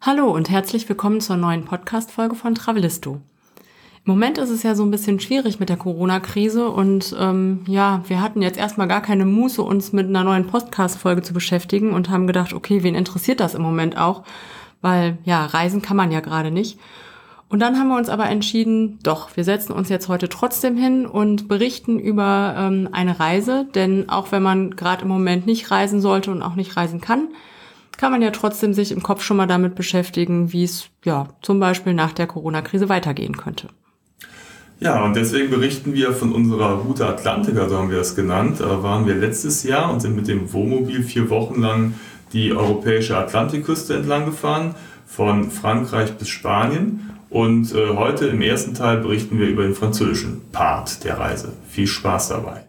Hallo und herzlich willkommen zur neuen Podcast-Folge von Travelisto. Im Moment ist es ja so ein bisschen schwierig mit der Corona-Krise und wir hatten jetzt erstmal gar keine Muße, uns mit einer neuen Podcast-Folge zu beschäftigen und haben gedacht, okay, wen interessiert das im Moment auch? Weil ja, reisen kann man ja gerade nicht. Und dann haben wir uns aber entschieden, doch, wir setzen uns jetzt heute trotzdem hin und berichten über eine Reise, denn auch wenn man gerade im Moment nicht reisen sollte und auch nicht reisen kann man ja trotzdem sich im Kopf schon mal damit beschäftigen, wie es ja zum Beispiel nach der Corona-Krise weitergehen könnte. Ja, und deswegen berichten wir von unserer Route Atlantica, so haben wir es genannt. Da waren wir letztes Jahr und sind mit dem Wohnmobil 4 Wochen lang die europäische Atlantikküste entlang gefahren, von Frankreich bis Spanien. Und heute im ersten Teil berichten wir über den französischen Part der Reise. Viel Spaß dabei.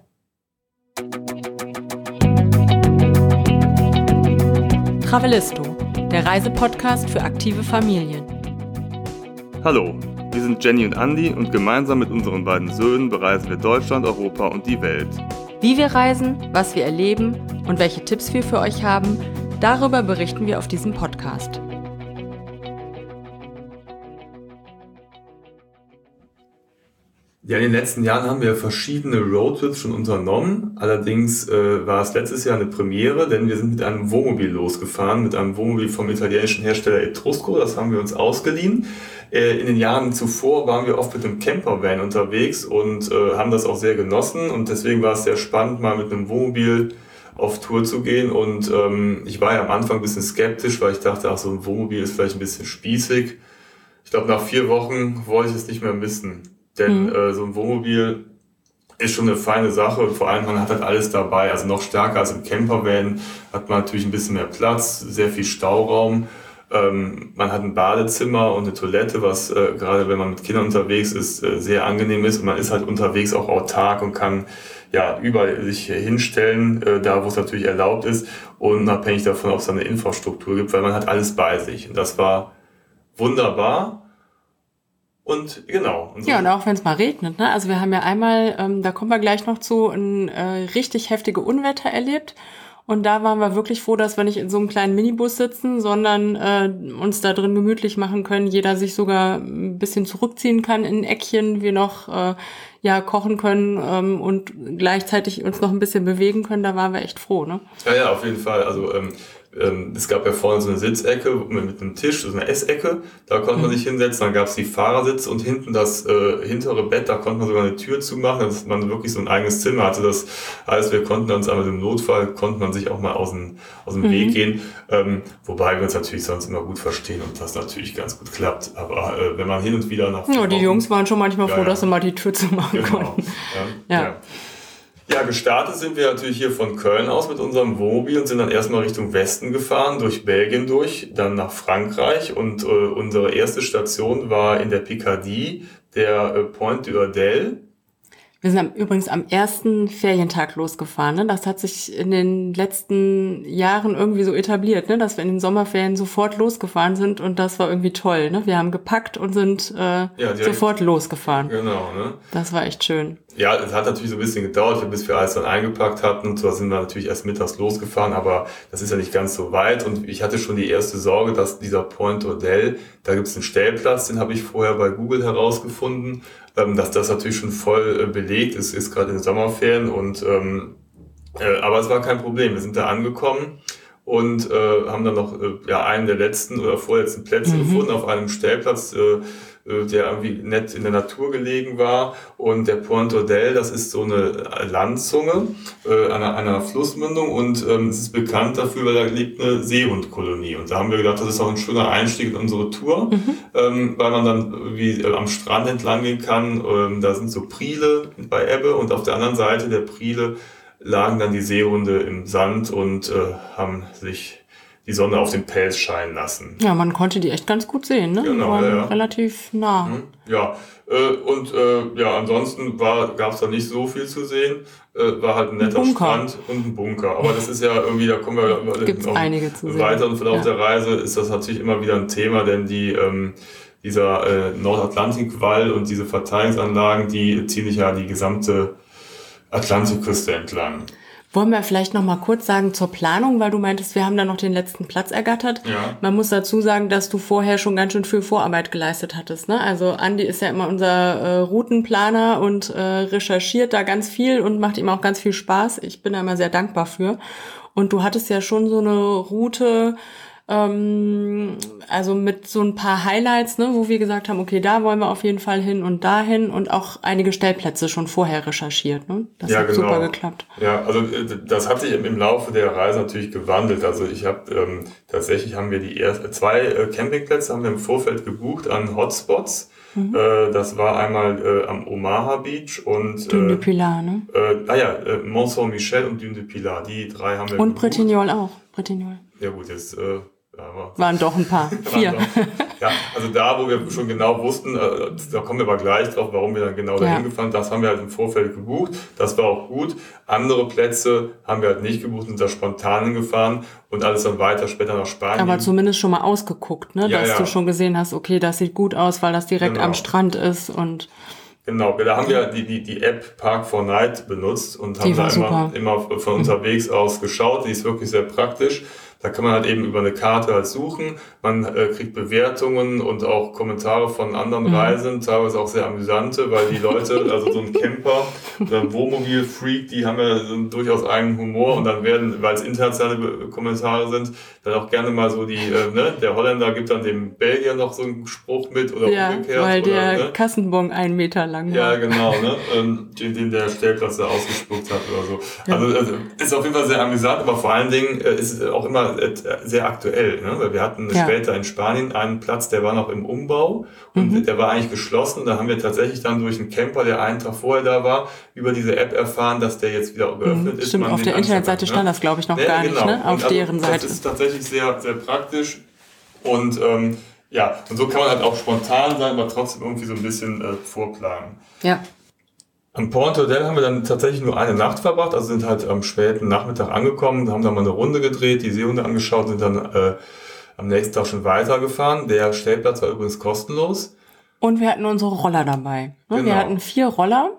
Travelisto, der Reisepodcast für aktive Familien. Hallo, wir sind Jenny und Andi und gemeinsam mit unseren beiden Söhnen bereisen wir Deutschland, Europa und die Welt. Wie wir reisen, was wir erleben und welche Tipps wir für euch haben, darüber berichten wir auf diesem Podcast. Ja, in den letzten Jahren haben wir verschiedene Roadtrips schon unternommen. Allerdings war es letztes Jahr eine Premiere, denn wir sind mit einem Wohnmobil losgefahren, mit einem Wohnmobil vom italienischen Hersteller Etrusco. Das haben wir uns ausgeliehen. In den Jahren zuvor waren wir oft mit einem Campervan unterwegs und haben das auch sehr genossen. Und deswegen war es sehr spannend, mal mit einem Wohnmobil auf Tour zu gehen. Und ich war ja am Anfang ein bisschen skeptisch, weil ich dachte, so ein Wohnmobil ist vielleicht ein bisschen spießig. Ich glaube, nach 4 Wochen wollte ich es nicht mehr missen. Denn so ein Wohnmobil ist schon eine feine Sache und vor allem man hat halt alles dabei. Also noch stärker als im Campervan hat man natürlich ein bisschen mehr Platz, sehr viel Stauraum. Man hat ein Badezimmer und eine Toilette, was gerade wenn man mit Kindern unterwegs ist, sehr angenehm ist. Und man ist halt unterwegs auch autark und kann ja überall sich hinstellen, da wo es natürlich erlaubt ist, unabhängig davon, ob es eine Infrastruktur gibt, weil man hat alles bei sich. Und das war wunderbar. Und genau. Und so. Ja, und auch wenn es mal regnet, ne? Also wir haben ja einmal, da kommen wir gleich noch zu, ein richtig heftige Unwetter erlebt. Und da waren wir wirklich froh, dass wir nicht in so einem kleinen Minibus sitzen, sondern uns da drin gemütlich machen können. Jeder sich sogar ein bisschen zurückziehen kann in ein Eckchen, wir noch kochen können und gleichzeitig uns noch ein bisschen bewegen können. Da waren wir echt froh, ne? Ja, auf jeden Fall. Also es gab ja vorne so eine Sitzecke mit einem Tisch, so eine Essecke, da konnte man sich hinsetzen, dann gab es die Fahrersitze und hinten das hintere Bett, da konnte man sogar eine Tür zumachen, dass man wirklich so ein eigenes Zimmer hatte. Das heißt, wir konnten uns aber im Notfall, konnte man sich auch mal aus dem Weg gehen, wobei wir uns natürlich sonst immer gut verstehen und das natürlich ganz gut klappt. Aber wenn man hin und wieder nach... Ja, die Jungs waren schon manchmal froh, dass sie mal die Tür zumachen konnten. Ja, gestartet sind wir natürlich hier von Köln aus mit unserem Wohnmobil und sind dann erstmal Richtung Westen gefahren, durch Belgien durch, dann nach Frankreich und unsere erste Station war in der Picardie, der Pointe d'Urdelle. Wir sind übrigens am ersten Ferientag losgefahren, ne? Das hat sich in den letzten Jahren irgendwie so etabliert, ne? Dass wir in den Sommerferien sofort losgefahren sind und das war irgendwie toll, ne? Wir haben gepackt und sind sofort losgefahren. Genau, ne? Das war echt schön. Ja, es hat natürlich so ein bisschen gedauert, bis wir alles dann eingepackt hatten und so sind wir natürlich erst mittags losgefahren, aber das ist ja nicht ganz so weit und ich hatte schon die erste Sorge, dass dieser Pointe d'Urdelle, da gibt es einen Stellplatz, den habe ich vorher bei Google herausgefunden, dass das natürlich schon voll belegt ist gerade in den Sommerferien und aber es war kein Problem, wir sind da angekommen und haben dann noch einen der letzten oder vorletzten Plätze gefunden auf einem Stellplatz, der irgendwie nett in der Natur gelegen war. Und der Pointe d'Urdelle, das ist so eine Landzunge an einer Flussmündung und es ist bekannt dafür, weil da liegt eine Seehundkolonie. Und da haben wir gedacht, das ist auch ein schöner Einstieg in unsere Tour, weil man dann irgendwie am Strand entlang gehen kann. Da sind so Priele bei Ebbe und auf der anderen Seite der Priele lagen dann die Seehunde im Sand und haben sich die Sonne auf den Pelz scheinen lassen. Ja, man konnte die echt ganz gut sehen, ne? Genau, die waren relativ nah. Ja, ansonsten gab es da nicht so viel zu sehen. War halt ein netter Strand und ein Bunker. Aber das ist ja irgendwie, da kommen wir gibt's einige zu sehen. Im weiteren Verlauf der Reise ist das natürlich immer wieder ein Thema, denn dieser Nordatlantikwall und diese Verteidigungsanlagen, die ziehen sich ja die gesamte Atlantikküste entlang. Wollen wir vielleicht noch mal kurz sagen zur Planung, weil du meintest, wir haben da noch den letzten Platz ergattert. Ja. Man muss dazu sagen, dass du vorher schon ganz schön viel Vorarbeit geleistet hattest, ne? Also Andi ist ja immer unser Routenplaner und recherchiert da ganz viel und macht ihm auch ganz viel Spaß. Ich bin da immer sehr dankbar für. Und du hattest ja schon so eine Route, also mit so ein paar Highlights, ne, wo wir gesagt haben, okay, da wollen wir auf jeden Fall hin und dahin und auch einige Stellplätze schon vorher recherchiert, ne? Das hat super geklappt. Ja, also das hat sich im Laufe der Reise natürlich gewandelt. Also ich habe tatsächlich haben wir die zwei Campingplätze haben wir im Vorfeld gebucht an Hotspots. Das war einmal am Omaha Beach und Dune de Pilar, ne? Mont Saint-Michel und Dune de Pilar. Die drei haben wir und gebucht. Bretignolles auch. Bretignolles. Ja gut, jetzt waren doch ein paar. 4. Ja, also da, wo wir schon genau wussten, da kommen wir aber gleich drauf, warum wir dann genau dahin gefahren, das haben wir halt im Vorfeld gebucht. Das war auch gut. Andere Plätze haben wir halt nicht gebucht, sind da spontan hingefahren und alles dann weiter später nach Spanien. Aber zumindest schon mal ausgeguckt, ne? Dass du schon gesehen hast, okay, das sieht gut aus, weil das direkt am Strand ist und... Genau, da haben wir die App Park4Night benutzt und haben da immer von unterwegs aus geschaut. Die ist wirklich sehr praktisch. Da kann man halt eben über eine Karte halt suchen. Man kriegt Bewertungen und auch Kommentare von anderen Reisenden, teilweise auch sehr amüsante, weil die Leute, also so ein Camper oder ein Wohnmobil-Freak, die haben ja durchaus eigenen Humor und dann werden, weil es internationale Kommentare sind, dann auch gerne mal so der Holländer gibt dann dem Belgier noch so einen Spruch mit oder umgekehrt. Weil der Kassenbon 1 Meter lang war. Ja, genau, ne? Den der Stellplatz da ausgespuckt hat oder so. Ja. Also ist auf jeden Fall sehr amüsant, aber vor allen Dingen ist es auch immer sehr aktuell, ne? Weil wir hatten später in Spanien einen Platz, der war noch im Umbau und der war eigentlich geschlossen. Da haben wir tatsächlich dann durch einen Camper, der einen Tag vorher da war, über diese App erfahren, dass der jetzt wieder geöffnet ist. Stimmt, auf der Internetseite stand das, glaube ich, noch gar nicht, ne? Auf deren Seite. Das ist tatsächlich sehr, sehr praktisch und und so kann man halt auch spontan sein, aber trotzdem irgendwie so ein bisschen vorplanen. Ja. Am Port Hotel haben wir dann tatsächlich nur eine Nacht verbracht, also sind halt am späten Nachmittag angekommen, haben dann mal eine Runde gedreht, die Seehunde angeschaut, sind dann am nächsten Tag schon weitergefahren. Der Stellplatz war übrigens kostenlos. Und wir hatten unsere Roller dabei. Genau. Wir hatten 4 Roller.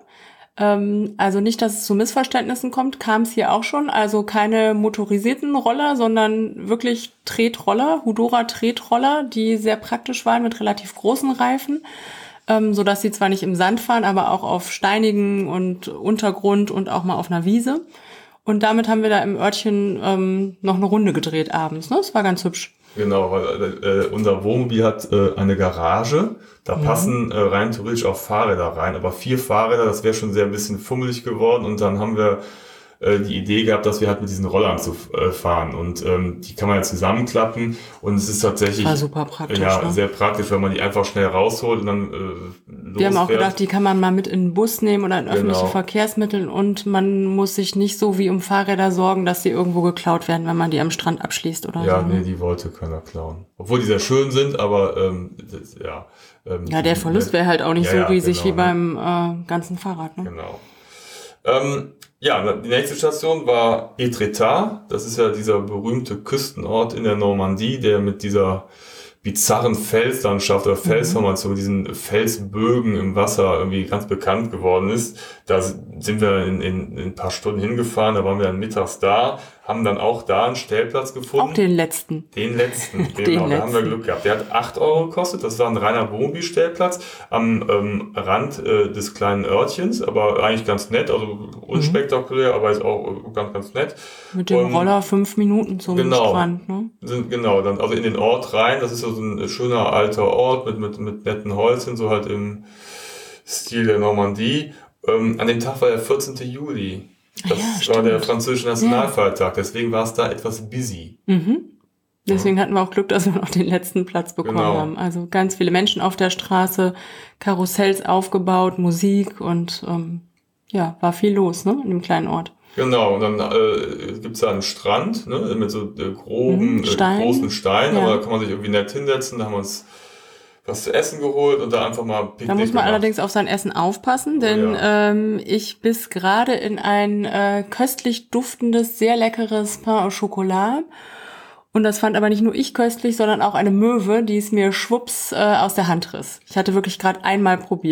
Also nicht, dass es zu Missverständnissen kommt, kam es hier auch schon. Also keine motorisierten Roller, sondern wirklich Tretroller, Hudora-Tretroller, die sehr praktisch waren mit relativ großen Reifen. So dass sie zwar nicht im Sand fahren, aber auch auf steinigen und Untergrund und auch mal auf einer Wiese. Und damit haben wir da im Örtchen noch eine Runde gedreht abends. Ne? Das war ganz hübsch. Genau, weil unser Wohnmobil hat eine Garage. Da passen rein theoretisch auch Fahrräder rein. Aber 4 Fahrräder, das wäre schon sehr ein bisschen fummelig geworden. Und dann haben wir die Idee gehabt, dass wir halt mit diesen Rollern zu fahren und die kann man ja zusammenklappen und es ist tatsächlich super praktisch, sehr praktisch, weil man die einfach schnell rausholt und dann losfährt. Wir haben auch gedacht, die kann man mal mit in den Bus nehmen oder in öffentliche Verkehrsmittel und man muss sich nicht so wie um Fahrräder sorgen, dass die irgendwo geklaut werden, wenn man die am Strand abschließt oder so. Ja, nee, die wollte keiner klauen. Obwohl die sehr schön sind, aber der Verlust wäre halt auch nicht so riesig wie beim ganzen Fahrrad. Ne? Genau. Die nächste Station war Étretat. Das ist ja dieser berühmte Küstenort in der Normandie, der mit dieser bizarren Felslandschaft oder Felsformation, diesen Felsbögen im Wasser irgendwie ganz bekannt geworden ist. Da sind wir in ein paar Stunden hingefahren, da waren wir dann mittags da, haben dann auch da einen Stellplatz gefunden. Auch den letzten, genau, da haben wir Glück gehabt. Der hat 8 € gekostet, das war ein reiner Wohnmobilstellplatz am Rand des kleinen Örtchens, aber eigentlich ganz nett, also unspektakulär, aber ist auch ganz, ganz nett. Mit dem Roller 5 Minuten zum Strand, ne? Dann also in den Ort rein, das ist so ein schöner alter Ort mit netten Häuschen, so halt im Stil der Normandie. An dem Tag war der 14. Juli. Das war der französische Nationalfeiertag, deswegen war es da etwas busy. Deswegen hatten wir auch Glück, dass wir noch den letzten Platz bekommen haben. Also ganz viele Menschen auf der Straße, Karussells aufgebaut, Musik und war viel los, ne, in dem kleinen Ort. Genau, und dann gibt's da einen Strand, ne, mit so großen Steinen, aber da kann man sich irgendwie nett hinsetzen, da haben wir uns was zu essen geholt und da einfach mal Picknick Da muss man allerdings auf sein Essen aufpassen, denn ich biss gerade in ein köstlich duftendes, sehr leckeres Pain au Chocolat. Und das fand aber nicht nur ich köstlich, sondern auch eine Möwe, die es mir schwupps aus der Hand riss. Ich hatte wirklich gerade einmal probiert.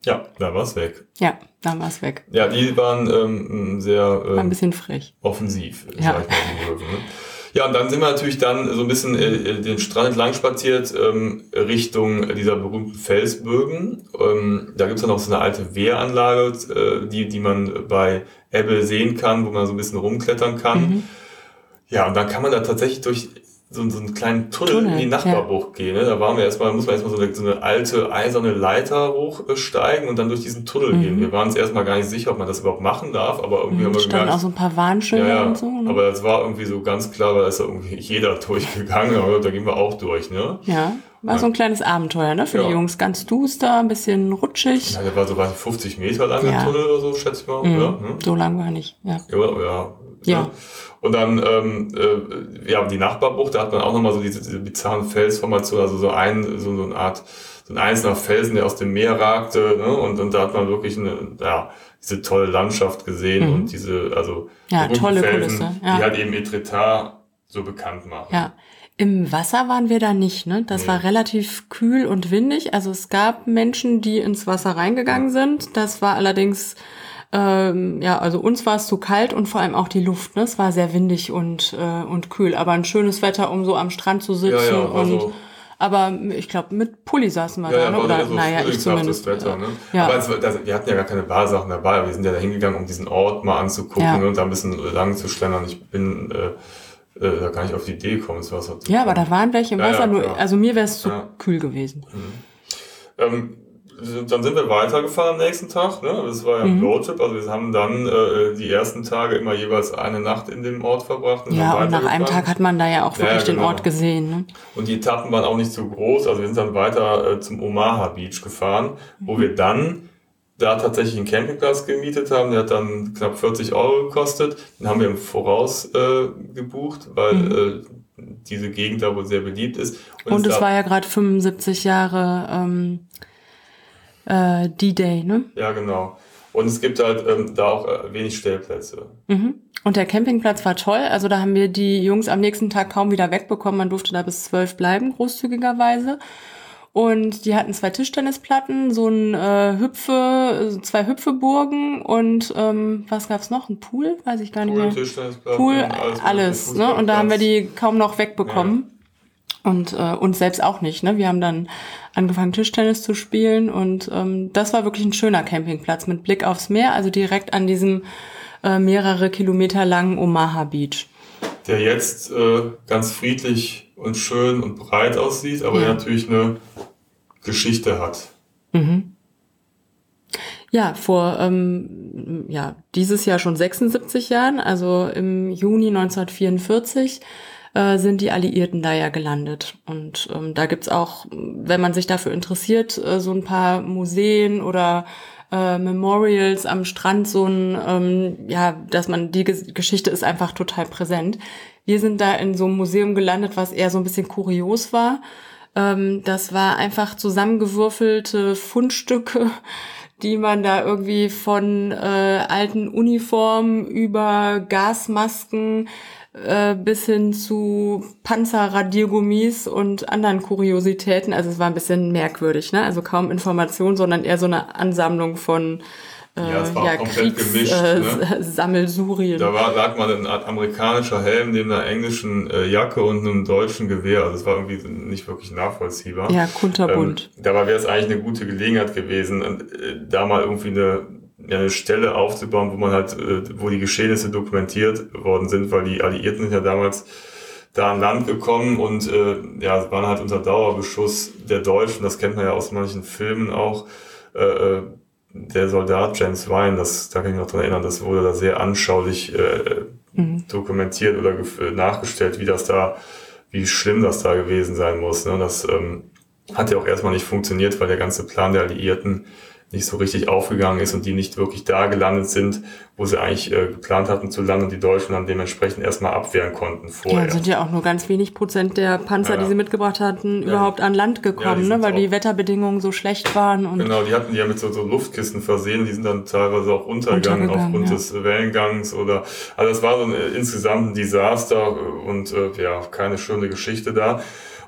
Ja, da war es weg. Ja, dann war es weg. Ja, die waren sehr War ein bisschen frech. offensiv, Ja. sag ich mal, die Löwen. Ne? Ja, und dann sind wir natürlich dann so ein bisschen den Strand entlang spaziert, Richtung dieser berühmten Felsbögen. Da gibt's dann auch so eine alte Wehranlage, die man bei Ebbe sehen kann, wo man so ein bisschen rumklettern kann. Ja, und dann kann man da tatsächlich durch so einen kleinen Tunnel in die Nachbarbucht gehen. Ne? Da muss man erstmal so eine alte eiserne Leiter hochsteigen und dann durch diesen Tunnel gehen. Wir waren uns erstmal gar nicht sicher, ob man das überhaupt machen darf, aber irgendwie haben wir standen gemerkt, auch so ein paar Warnschilder und so. Ne? aber das war irgendwie so ganz klar, weil da ist ja irgendwie jeder durchgegangen, aber da gehen wir auch durch, ne? Ja, war so ein kleines Abenteuer, ne? Für die Jungs ganz duster, ein bisschen rutschig. Ja, der war so 50 Meter lang, der Tunnel oder so, schätze ich mal. Ja, ne? So lang war nicht, ja. Ja. Und dann, die Nachbarbucht, da hat man auch nochmal so diese bizarren Felsformationen, also so eine Art, so ein einzelner Felsen, der aus dem Meer ragte, ne? Und da hat man wirklich diese tolle Landschaft gesehen und diese, tolle Felsen, Kulisse, die halt eben Etretat so bekannt machen. Ja. Im Wasser waren wir da nicht, ne? Das war relativ kühl und windig. Also es gab Menschen, die ins Wasser reingegangen sind. Das war allerdings, also uns war es zu kalt und vor allem auch die Luft, ne? Es war sehr windig und kühl. Aber ein schönes Wetter, um so am Strand zu sitzen aber ich glaube, mit Pulli saßen wir da, ne? Oder, so ich zumindest. Wetter, ne? Ja. Aber wir hatten ja gar keine Barsachen dabei. Wir sind ja da hingegangen, um diesen Ort mal anzugucken und da ein bisschen lang zu schlendern. Ich bin da gar nicht auf die Idee gekommen, ins Wasser zu kommen. Ja, aber da waren welche im Wasser, also mir wäre es zu kühl gewesen. Dann sind wir weitergefahren am nächsten Tag, ne? Das war ja ein Roadtrip, also wir haben dann die ersten Tage immer jeweils eine Nacht in dem Ort verbracht. Und und nach einem Tag hat man da ja auch wirklich den Ort gesehen. Ne? Und die Etappen waren auch nicht so groß, also wir sind dann weiter zum Omaha Beach gefahren, wo wir dann da tatsächlich einen Campingplatz gemietet haben, der hat dann knapp 40 € gekostet. Den haben wir im Voraus gebucht, weil diese Gegend da wohl sehr beliebt ist. Und es war ja gerade 75 Jahre D-Day, ne? Ja, genau. Und es gibt halt da auch wenig Stellplätze. Und der Campingplatz war toll. Also da haben wir die Jungs am nächsten Tag kaum wieder wegbekommen. Man durfte da bis 12 bleiben, großzügigerweise. Und die hatten 2 Tischtennisplatten, so ein zwei Hüpfeburgen und was gab's noch? Ein Pool? Weiß ich gar nicht mehr. Pool, alles, ne? Und da haben wir die kaum noch wegbekommen. Ja. Und uns selbst auch nicht, ne? Wir haben dann angefangen, Tischtennis zu spielen und das war wirklich ein schöner Campingplatz mit Blick aufs Meer, also direkt an diesem mehrere Kilometer langen Omaha Beach. Der jetzt ganz friedlich und schön und breit aussieht, aber der natürlich eine Geschichte hat. Ja, vor dieses Jahr schon 76 Jahren, also im Juni 1944, sind die Alliierten da ja gelandet. Und da gibt's auch, wenn man sich dafür interessiert, so ein paar Museen oder Memorials am Strand, so ein, dass man, die Geschichte ist einfach total präsent. Wir sind da in so einem Museum gelandet, was eher so ein bisschen kurios war. Das war einfach zusammengewürfelte Fundstücke, die man da irgendwie von alten Uniformen über Gasmasken bis hin zu Panzerradiergummis und anderen Kuriositäten. Also es war ein bisschen merkwürdig, ne? Also kaum Information, sondern eher so eine Ansammlung von es war komplett gemischt, ne? Sammelsurien. Da lag mal ein amerikanischer Helm neben einer englischen Jacke und einem deutschen Gewehr. Also es war irgendwie nicht wirklich nachvollziehbar. Ja, kunterbunt. Dabei wäre es eigentlich eine gute Gelegenheit gewesen, da mal irgendwie eine Stelle aufzubauen, wo man halt, wo die Geschehnisse dokumentiert worden sind, weil die Alliierten sind ja damals da an Land gekommen und waren halt unter Dauerbeschuss der Deutschen. Das kennt man ja aus manchen Filmen auch. Der Soldat James Ryan, da kann ich mich noch dran erinnern, das wurde da sehr anschaulich dokumentiert oder nachgestellt, wie schlimm das da gewesen sein muss. Ne? Das hat ja auch erstmal nicht funktioniert, weil der ganze Plan der Alliierten nicht so richtig aufgegangen ist und die nicht wirklich da gelandet sind, wo sie eigentlich geplant hatten zu landen und die Deutschen dann dementsprechend erstmal abwehren konnten vorher. Ja, sind ja auch nur ganz wenig Prozent der Panzer, die sie mitgebracht hatten, überhaupt an Land gekommen, ne, weil die Wetterbedingungen so schlecht waren. Und genau, die hatten die ja mit so Luftkissen versehen, die sind dann teilweise auch untergegangen aufgrund des Wellengangs also es war so insgesamt ein Desaster und keine schöne Geschichte da.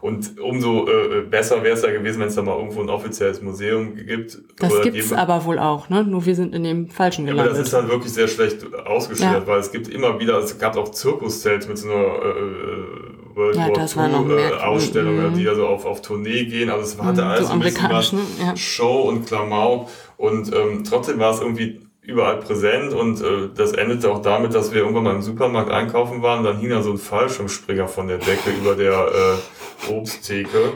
Und umso besser wäre es ja gewesen, wenn es da mal irgendwo ein offizielles Museum gibt. Das gibt's aber wohl auch, ne? Nur wir sind in dem Falschen gelandet. Aber das ist halt wirklich sehr schlecht ausgestellt, weil es gibt immer wieder, es gab auch Zirkuszelts mit so einer World War II Ausstellung, die also auf Tournee gehen. Also es hatte alles so ein bisschen was Show und Klamauk. Und trotzdem war es irgendwie überall präsent und das endete auch damit, dass wir irgendwann mal im Supermarkt einkaufen waren, dann hing da so ein Fallschirmspringer von der Decke über der Obsttheke.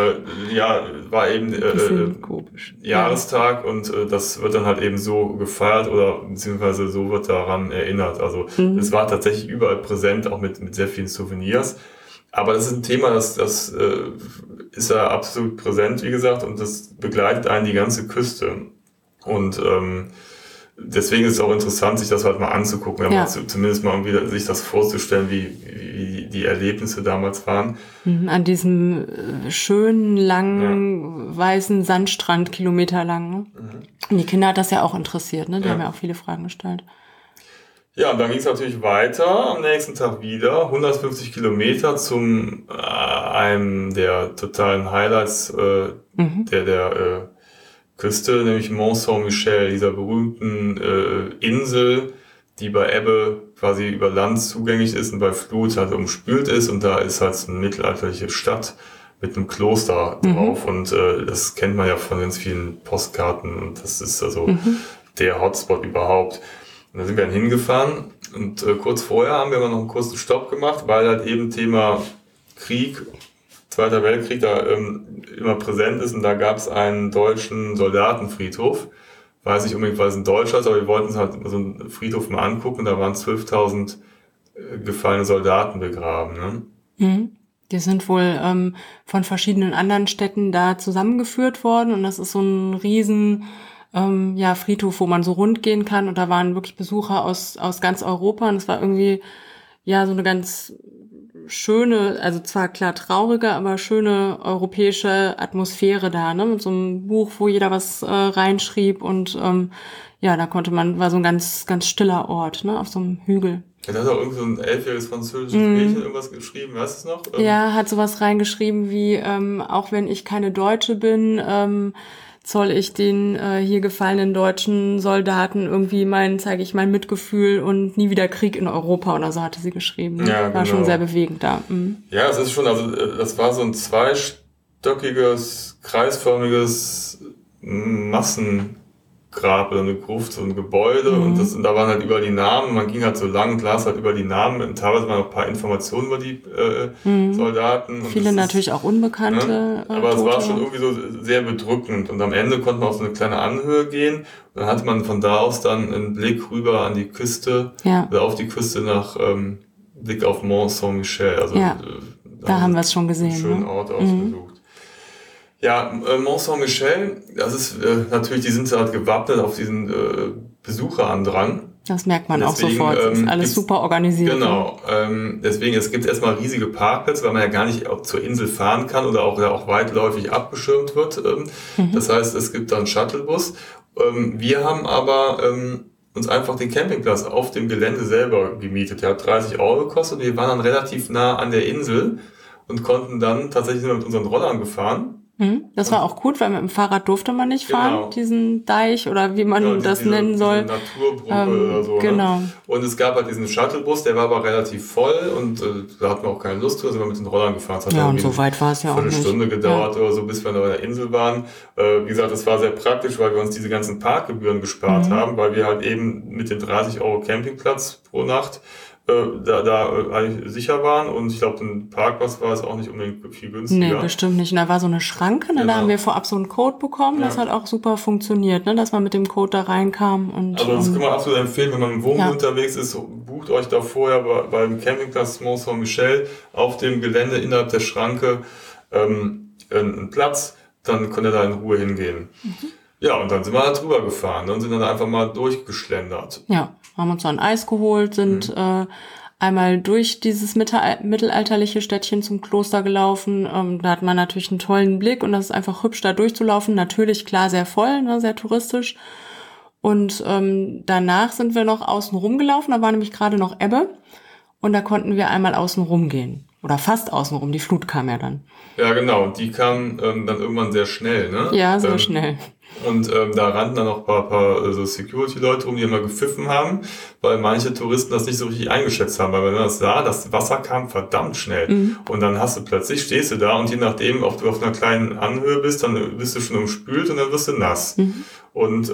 War eben Jahrestag und das wird dann halt eben so gefeiert oder beziehungsweise so wird daran erinnert. Also es war tatsächlich überall präsent, auch mit sehr vielen Souvenirs. Aber das ist ein Thema, das ist ja absolut präsent, wie gesagt, und das begleitet einen die ganze Küste. Und deswegen ist es auch interessant, sich das halt mal anzugucken, zumindest mal irgendwie sich das vorzustellen, wie die Erlebnisse damals waren. An diesem schönen, langen, weißen Sandstrand, kilometerlang. Ne? Und die Kinder hat das ja auch interessiert, ne? Die haben ja auch viele Fragen gestellt. Ja, und dann ging es natürlich weiter, am nächsten Tag wieder, 150 Kilometer zum einem der totalen Highlights der Küste, nämlich Mont Saint-Michel, dieser berühmten Insel, die bei Ebbe quasi über Land zugänglich ist und bei Flut halt umspült ist. Und da ist halt eine mittelalterliche Stadt mit einem Kloster drauf. Und das kennt man ja von ganz vielen Postkarten. Und das ist also der Hotspot überhaupt. Und da sind wir dann hingefahren. Und kurz vorher haben wir aber noch einen kurzen Stopp gemacht, weil halt eben Thema Krieg, Zweiter Weltkrieg da immer präsent ist und da gab es einen deutschen Soldatenfriedhof. Weiß nicht unbedingt, weil es ein Deutscher ist, aber wir wollten uns halt so einen Friedhof mal angucken. Da waren 12.000 gefallene Soldaten begraben. Ne? Die sind wohl von verschiedenen anderen Städten da zusammengeführt worden und das ist so ein riesen Friedhof, wo man so rund gehen kann und da waren wirklich Besucher aus ganz Europa und es war irgendwie so eine ganz schöne, also zwar klar traurige, aber schöne europäische Atmosphäre da, ne, mit so einem Buch, wo jeder was reinschrieb und da war so ein ganz, ganz stiller Ort, ne, auf so einem Hügel. Ja, da hat auch irgend so ein 11-jähriges französisches Mädchen irgendwas geschrieben, weißt du es noch? Hat sowas reingeschrieben wie, auch wenn ich keine Deutsche bin, zoll ich den hier gefallenen deutschen Soldaten irgendwie zeige ich mein Mitgefühl und nie wieder Krieg in Europa oder so hatte sie geschrieben. Ne? Ja, war schon sehr bewegend da. Ja, es ist schon, also das war so ein zweistöckiges, kreisförmiges Massengrab oder eine Gruft, so ein Gebäude und da waren halt überall die Namen, man ging halt so lang und las halt über die Namen und teilweise waren noch ein paar Informationen über die Soldaten. Und viele natürlich auch Unbekannte. Aber es war schon irgendwie so sehr bedrückend und am Ende konnte man auf so eine kleine Anhöhe gehen und dann hatte man von da aus dann einen Blick rüber an die Küste, oder auf die Küste nach Blick auf Mont Saint-Michel. Also da haben wir es schon gesehen. Einen schönen Ort ausgesucht. Ja, Mont Saint-Michel, das ist natürlich, die sind halt gewappnet auf diesen Besucherandrang. Das merkt man auch sofort, es ist alles super organisiert. Genau, deswegen, es gibt erstmal riesige Parkplätze, weil man ja gar nicht auch zur Insel fahren kann oder auch weitläufig abgeschirmt wird. Das heißt, es gibt da einen Shuttlebus. Wir haben aber uns einfach den Campingplatz auf dem Gelände selber gemietet. Der hat 30 € gekostet und wir waren dann relativ nah an der Insel und konnten dann tatsächlich mit unseren Rollern gefahren. Das war auch gut, weil mit dem Fahrrad durfte man nicht fahren, diesen Deich oder wie man das nennen soll. Diese Naturbrücke oder so. Genau. Ne? Und es gab halt diesen Shuttlebus, der war aber relativ voll und da hatten wir auch keine Lust zu, sind wir mit den Rollern gefahren. Es hat und so weit war es ja auch nicht. Eine Stunde gedauert oder so, bis wir an der Insel waren. Wie gesagt, das war sehr praktisch, weil wir uns diese ganzen Parkgebühren gespart haben, weil wir halt eben mit den 30 € Campingplatz pro Nacht eigentlich sicher waren und ich glaube, ein Parkplatz war es auch nicht unbedingt viel günstiger. Nee, bestimmt nicht. Und da war so eine Schranke, ne? Da haben wir vorab so einen Code bekommen, das hat auch super funktioniert, ne? Dass man mit dem Code da reinkam. Und, also das kann man absolut empfehlen, wenn man im Wohnmobil unterwegs ist, bucht euch da vorher beim Campingplatz Mont Saint-Michel auf dem Gelände innerhalb der Schranke einen Platz, dann könnt ihr da in Ruhe hingehen. Ja, und dann sind wir da drüber gefahren und sind dann einfach mal durchgeschlendert. Ja, haben uns dann Eis geholt, sind einmal durch dieses mittelalterliche Städtchen zum Kloster gelaufen. Da hat man natürlich einen tollen Blick und das ist einfach hübsch, da durchzulaufen. Natürlich, klar, sehr voll, ne, sehr touristisch. Und danach sind wir noch außen rum gelaufen, da war nämlich gerade noch Ebbe und da konnten wir einmal außen rum gehen. Oder fast außenrum, die Flut kam ja dann. Ja, genau. Die kam dann irgendwann sehr schnell, ne? Ja, sehr schnell. Und da rannten dann auch ein paar so Security-Leute rum, die immer gepfiffen haben, weil manche Touristen das nicht so richtig eingeschätzt haben. Weil wenn man das sah, das Wasser kam verdammt schnell. Und dann stehst du da und je nachdem, ob du auf einer kleinen Anhöhe bist, dann bist du schon umspült und dann wirst du nass. Und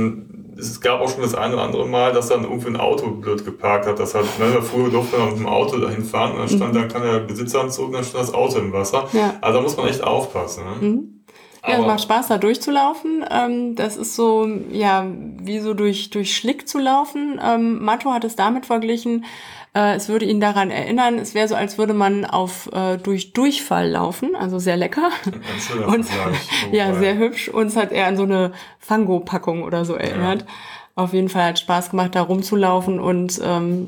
es gab auch schon das eine oder andere Mal, dass dann irgendwie ein Auto blöd geparkt hat. Das halt, früher durfte man mit dem Auto dahin fahren und dann kann der Besitzer zurück und dann stand das Auto im Wasser. Ja. Also da muss man echt aufpassen. Ne? Ja, es macht Spaß, da durchzulaufen. Das ist so, ja, wie so durch Schlick zu laufen. Matto hat es damit verglichen, es würde ihn daran erinnern, es wäre so, als würde man durch Durchfall laufen, also sehr lecker. Und ja, sehr hübsch. Uns hat er an so eine Fango-Packung oder so erinnert. Ja. Auf jeden Fall hat Spaß gemacht, da rumzulaufen und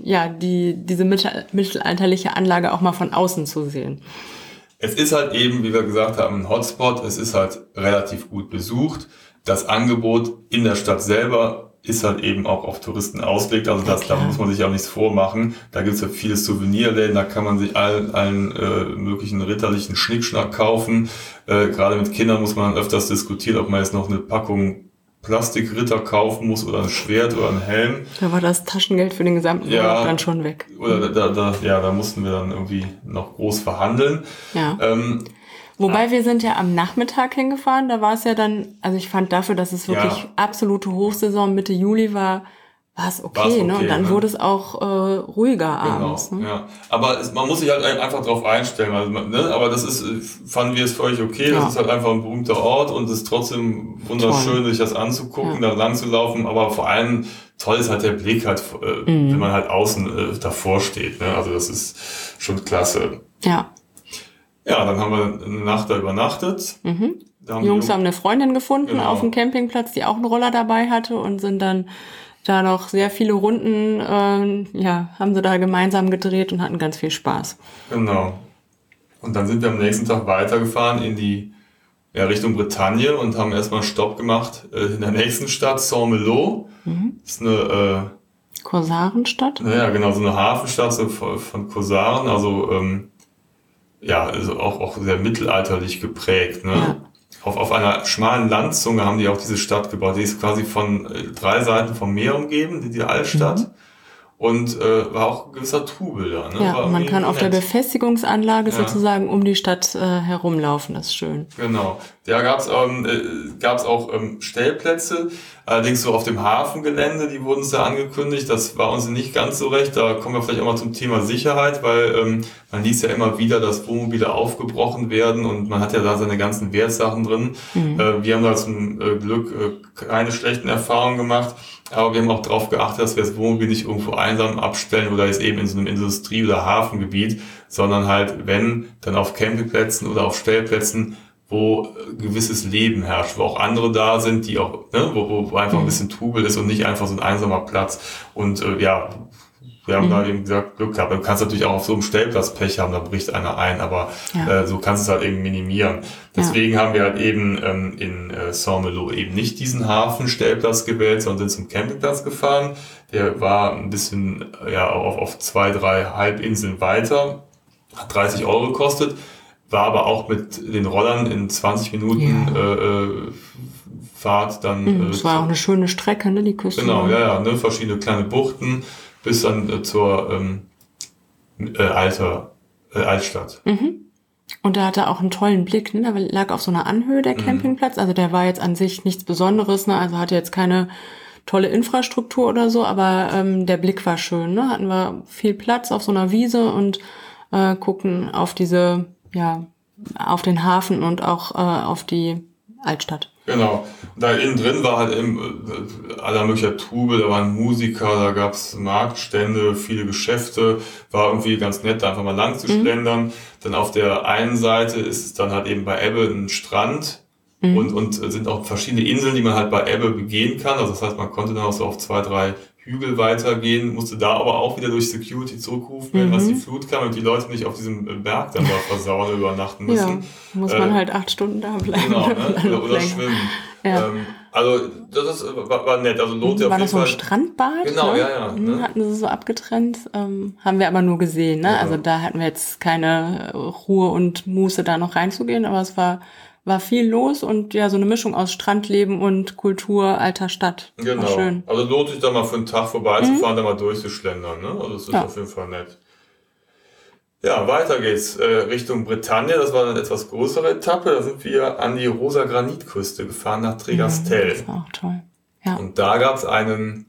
diese mittelalterliche Anlage auch mal von außen zu sehen. Es ist halt eben, wie wir gesagt haben, ein Hotspot. Es ist halt relativ gut besucht. Das Angebot in der Stadt selber ist halt eben auch auf Touristen ausgelegt. Also da muss man sich auch nichts vormachen. Da gibt's ja viele Souvenirläden, da kann man sich allen möglichen ritterlichen Schnickschnack kaufen. Gerade mit Kindern muss man dann öfters diskutieren, ob man jetzt noch eine Packung Plastikritter kaufen muss oder ein Schwert oder ein Helm. Da war das Taschengeld für den gesamten Urlaub dann schon weg. Oder da mussten wir dann irgendwie noch groß verhandeln. Ja. Wobei wir sind ja am Nachmittag hingefahren, da war es ja dann, also ich fand dafür, dass es wirklich absolute Hochsaison Mitte Juli war, war es okay, ne? Und dann wurde es auch ruhiger abends. Genau, ja. Aber man muss sich halt einfach drauf einstellen. Also, ne? Aber fanden wir es völlig okay. Das ist halt einfach ein berühmter Ort und es ist trotzdem wunderschön, sich das anzugucken, da lang zu laufen. Aber vor allem toll ist halt der Blick halt, wenn man halt außen davor steht. Ne? Also das ist schon klasse. Ja. Ja, dann haben wir eine Nacht da übernachtet. Die Jungs haben eine Freundin gefunden auf dem Campingplatz, die auch einen Roller dabei hatte und sind dann da noch sehr viele Runden, haben sie da gemeinsam gedreht und hatten ganz viel Spaß. Genau. Und dann sind wir am nächsten Tag weitergefahren in die Richtung Bretagne und haben erstmal Stopp gemacht in der nächsten Stadt, Saint-Malo. Das ist eine Korsarenstadt? Ja, genau, so eine Hafenstadt so von Korsaren, also also auch sehr mittelalterlich geprägt. Ne? Ja. Auf einer schmalen Landzunge haben die auch diese Stadt gebaut. Die ist quasi von 3 Seiten vom Meer umgeben, die Altstadt. Und war auch ein gewisser Trubel da. Ne? Ja, und man kann auf der Befestigungsanlage sozusagen um die Stadt herumlaufen. Das ist schön. Genau. Da gab's auch Stellplätze, allerdings so auf dem Hafengelände, die wurden da angekündigt. Das war uns nicht ganz so recht. Da kommen wir vielleicht auch mal zum Thema Sicherheit, weil man liest ja immer wieder, dass Wohnmobile aufgebrochen werden und man hat ja da seine ganzen Wertsachen drin. Wir haben da zum Glück keine schlechten Erfahrungen gemacht. Aber wir haben auch darauf geachtet, dass wir das Wohnmobil nicht irgendwo einsam abstellen oder jetzt eben in so einem Industrie- oder Hafengebiet, sondern halt, wenn, dann auf Campingplätzen oder auf Stellplätzen, wo gewisses Leben herrscht, wo auch andere da sind, die auch, ne, wo einfach ein bisschen Trubel ist und nicht einfach so ein einsamer Platz. Und wir haben da eben gesagt, Glück gehabt. Du kannst natürlich auch auf so einem Stellplatz Pech haben, da bricht einer ein, aber so kannst du es halt eben minimieren. Deswegen haben wir halt eben in Saint-Malo eben nicht diesen Hafenstellplatz gewählt, sondern sind zum Campingplatz gefahren. Der war ein bisschen auf 2, 3 Halbinseln weiter, hat 30 € gekostet, war aber auch mit den Rollern in 20 Minuten Fahrt dann. Es war auch eine schöne Strecke, ne, die Küste. Genau, ne, verschiedene kleine Buchten bis dann zur Altstadt. Und da hatte er auch einen tollen Blick, ne? Da lag auf so einer Anhöhe der Campingplatz. Also der war jetzt an sich nichts Besonderes, ne? Also hatte jetzt keine tolle Infrastruktur oder so, aber der Blick war schön, ne? Hatten wir viel Platz auf so einer Wiese und gucken auf auf den Hafen und auch auf die Altstadt. Genau. Und da innen drin war halt aller möglicher Trubel, da waren Musiker, da gab's Marktstände, viele Geschäfte, war irgendwie ganz nett, da einfach mal lang zu schlendern. Dann auf der einen Seite ist es dann halt eben bei Ebbe ein Strand und sind auch verschiedene Inseln, die man halt bei Ebbe begehen kann. Also das heißt, man konnte dann auch so auf 2, 3 Hügel weitergehen, musste da aber auch wieder durch Security zurückrufen, wenn was die Flut kam und die Leute nicht auf diesem Berg dann da versauen, übernachten müssen. Ja, muss man halt 8 Stunden da bleiben. Genau, ne? oder schwimmen. Ja. Also das war nett, also lohnt sich auf War noch jeden so ein Fall. Strandbad, Genau, ne? ja. Ne? Hatten sie so abgetrennt, haben wir aber nur gesehen, ne? Ja. Also da hatten wir jetzt keine Ruhe und Muße, da noch reinzugehen, aber es war viel los und ja, so eine Mischung aus Strandleben und Kultur alter Stadt. Genau. War schön. Also lohnt sich da mal für einen Tag vorbeizufahren, da mal durchzuschlendern, ne? Also das ist auf jeden Fall nett. Ja, weiter geht's Richtung Bretagne. Das war eine etwas größere Etappe. Da sind wir an die Rosa Granitküste gefahren nach Tregastell. Das war auch toll. Ja. Und da gab's einen